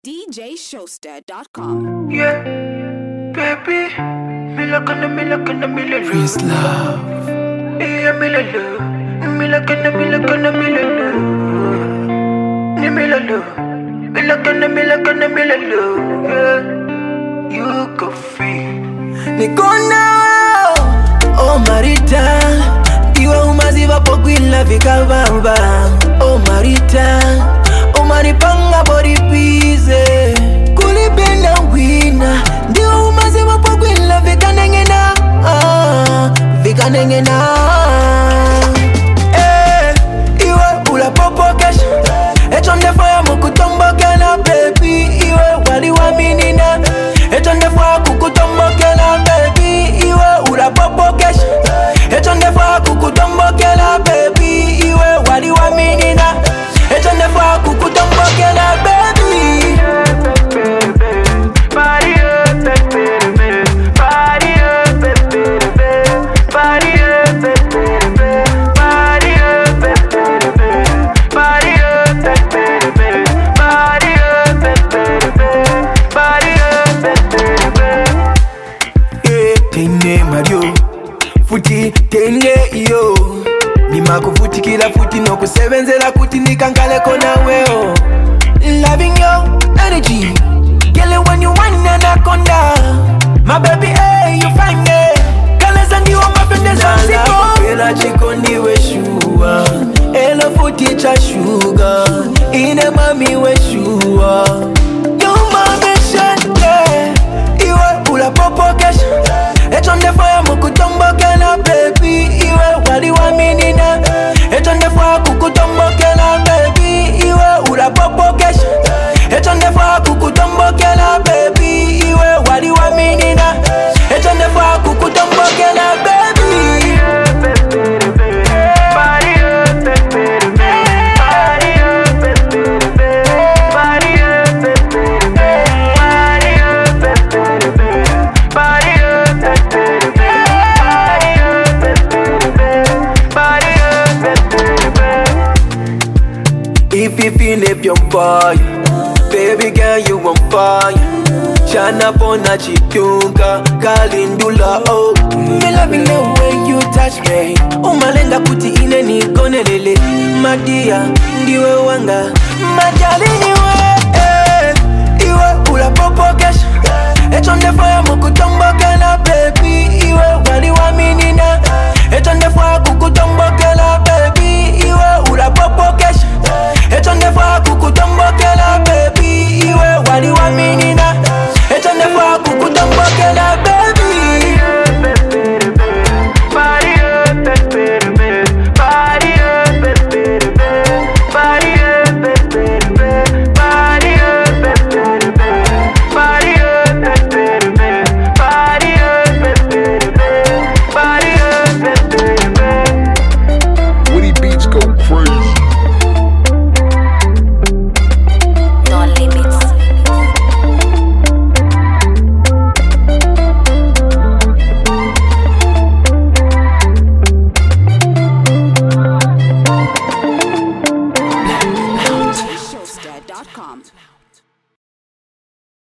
DJShowster.com. Yeah, baby, me like a Praise love. yeah, me like love, me like a love, yeah. You go free. Nikona oh Marita, iwe umaziva pogwila vikabamba. Oh Marita, umanipanga body pize. Kulipenda wina, ndiwe umaziva pogwila vikanengena. Vikanengena. Iwe ula popo kesha, echonde fire mukutombokela baby. Iwe wali wa minina, echonde fire kukutombokela baby. Iwe ula popo kesha, echonde fire kukutombokela baby. Iwe wali wa minina, echonde fire kukutombokela baby. Party up, baby, party up, baby, party up, baby, party up, baby, party up, baby, party up, baby. Yeah, tene Mario, futi tene iyo. Nimakufuti kila futi no kusebenzela kuti nikankale kona weo. Loving your energy, girl when you whine anaconda. My baby, hey, you find it. Kale zandi wa mapende zanziko. Pela chiko niwe shua, ela futi cha sugar. Ine mami we shua. You mami shante, iwe ula popo kesha. Echonde fire mukutombokela baby. Iwe wali wa minina, echonde fire kukutombokela baby. Iwe ula popo kesha, echonde fire kukutombokela baby. Iwe wali wa minina, echonde fire kukutombokela baby. If you're fire, baby girl, you on fire. Shana pona chitunga, kalindula oh. Me loving the way you touch me. Umalenga kuti ine ni konelele. Madia, ndiwe wanga. Majalini